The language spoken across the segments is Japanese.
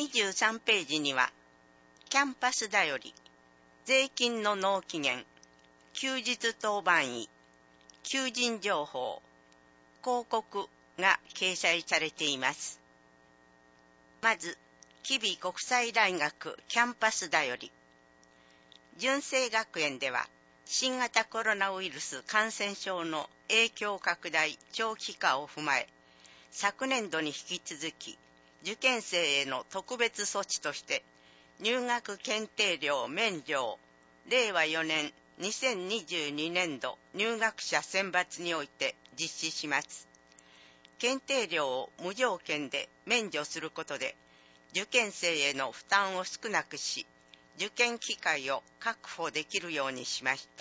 23ページには、キャンパスだより、税金の納期限、休日当番医、求人情報、広告が掲載されています。まず、吉備国際大学キャンパスだより、純正学園では、新型コロナウイルス感染症の影響拡大長期化を踏まえ、昨年度に引き続き、受験生への特別措置として、入学検定料免除を令和4年2022年度入学者選抜において実施します。検定料を無条件で免除することで、受験生への負担を少なくし、受験機会を確保できるようにしました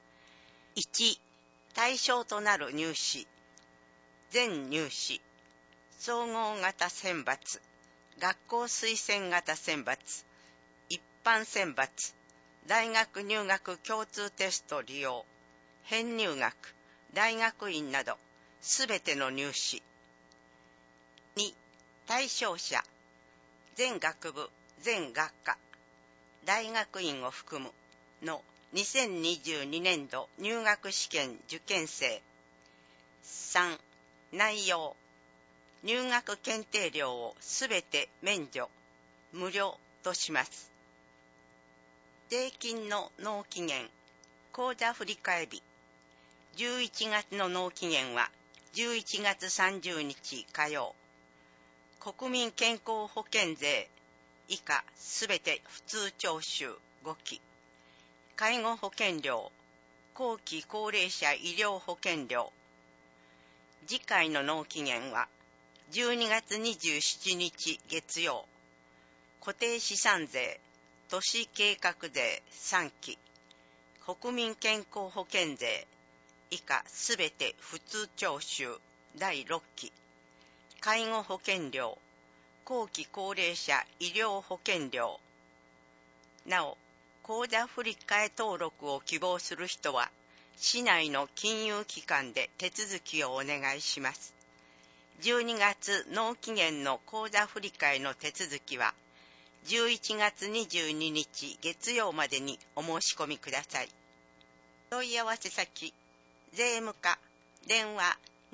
。1、対象となる入試、全入試、総合型選抜、学校推薦型選抜、一般選抜、大学入学共通テスト利用、編入学、大学院など、すべての入試。2、対象者、全学部、全学科、大学院を含むの2022年度入学試験受験生。3、内容、入学検定料をすべて免除、無料とします。税金の納期限、口座振替日。11月の納期限は11月30日火曜。国民健康保険税以下すべて普通徴収5期。介護保険料、後期高齢者医療保険料。次回の納期限は12月27日月曜。固定資産税、都市計画税3期、国民健康保険税以下すべて普通徴収第6期、介護保険料、後期高齢者医療保険料。なお、口座振替登録を希望する人は、市内の金融機関で手続きをお願いします。12月納期限の口座振替の手続きは、11月22日月曜までにお申し込みください。問い合わせ先、税務課、電話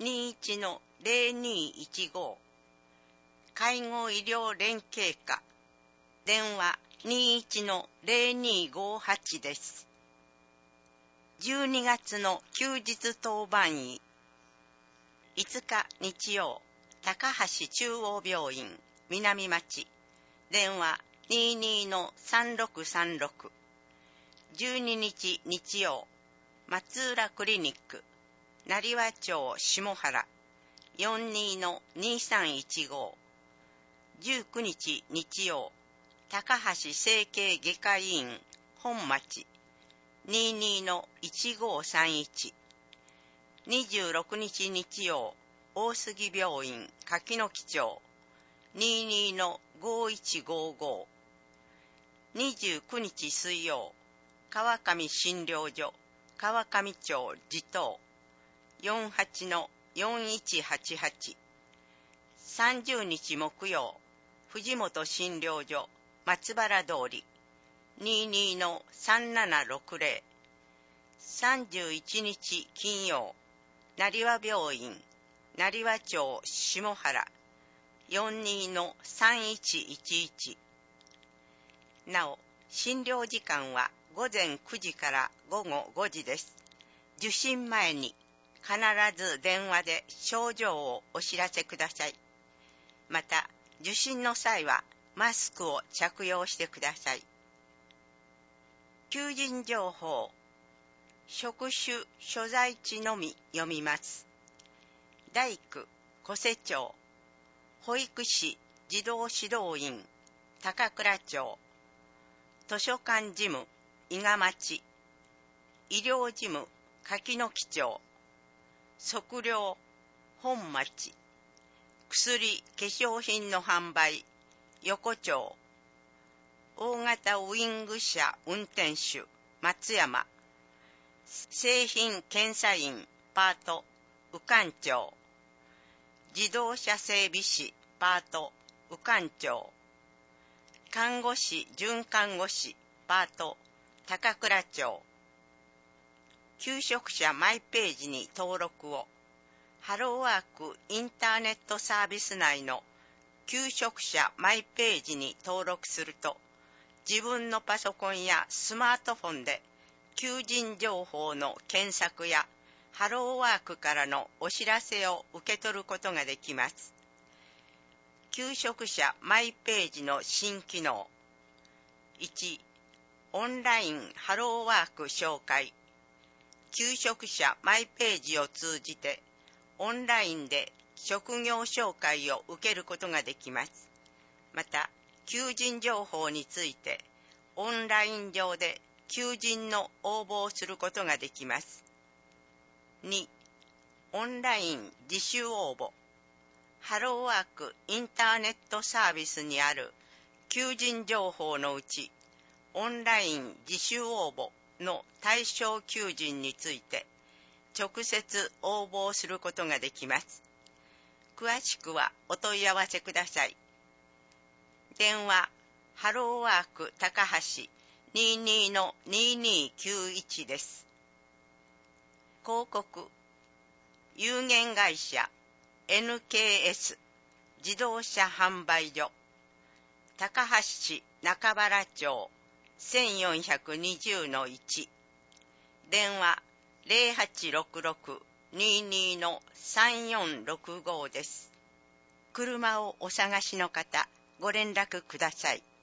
21-0215、介護医療連携課、電話 21-0258 です。12月の休日当番医、5日日曜、高橋中央病院、南町、電話 22-3636。12日日曜、松浦クリニック、成羽町下原、42-2315。19日日曜、高橋整形外科医院、本町、22-1531。26日日曜、大杉病院、柿の木町、22-5155。29日水曜、川上診療所、川上町地頭、48-4188。30日木曜、藤本診療所、松原通り、22-3760。31日金曜、成羽病院、成羽町下原、42-3111。なお、診療時間は午前9時から午後5時です。受診前に必ず電話で症状をお知らせください。また、受診の際はマスクを着用してください。求人情報、職種所在地のみ読みます。大区小瀬町、保育士児童指導員高倉町、図書館事務伊賀町、医療事務柿の木町、測量本町、薬化粧品の販売横丁、大型ウイング車運転手松山、製品検査員パート宇館町、自動車整備士パート宇館町、 看護師准看護師パート高倉町。求職者マイページに登録を。ハローワークインターネットサービス内の求職者マイページに登録すると、自分のパソコンやスマートフォンで求人情報の検索やハローワークからのお知らせを受け取ることができます。求職者マイページの新機能。1、オンラインハローワーク紹介。求職者マイページを通じてオンラインで職業紹介を受けることができます。また、求人情報についてオンライン上で求人の応募をすることができます。2、オンライン自主応募。ハローワークインターネットサービスにある求人情報のうち、オンライン自主応募の対象求人について直接応募することができます。詳しくはお問い合わせください。電話、ハローワーク高橋 22-2291 です。広告、有限会社 NKS 自動車販売所、高橋市中原町 1420-1、電話 0866-22-3465 です。車をお探しの方、ご連絡ください。